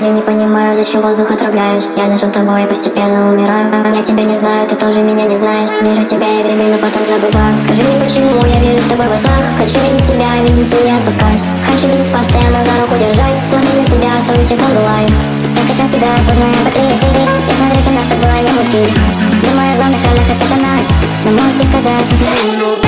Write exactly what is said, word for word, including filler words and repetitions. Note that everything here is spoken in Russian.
Я не понимаю, зачем воздух отравляешь. Я дышу тобой и постепенно умираю. Я тебя не знаю, ты тоже меня не знаешь. Вижу тебя и в ряды, но потом забываю. Скажи мне, почему я вижу с тобой во снах. Хочу видеть тебя, видеть и не отпускать. Хочу видеть постоянно за руку держать. Смотри на тебя, свою секунду лайв. Я скачал тебя, словно я батарея. Я смотрю кино с тобой, не мультфильм. Думаю о главных ролях опять она. Но можете сказать,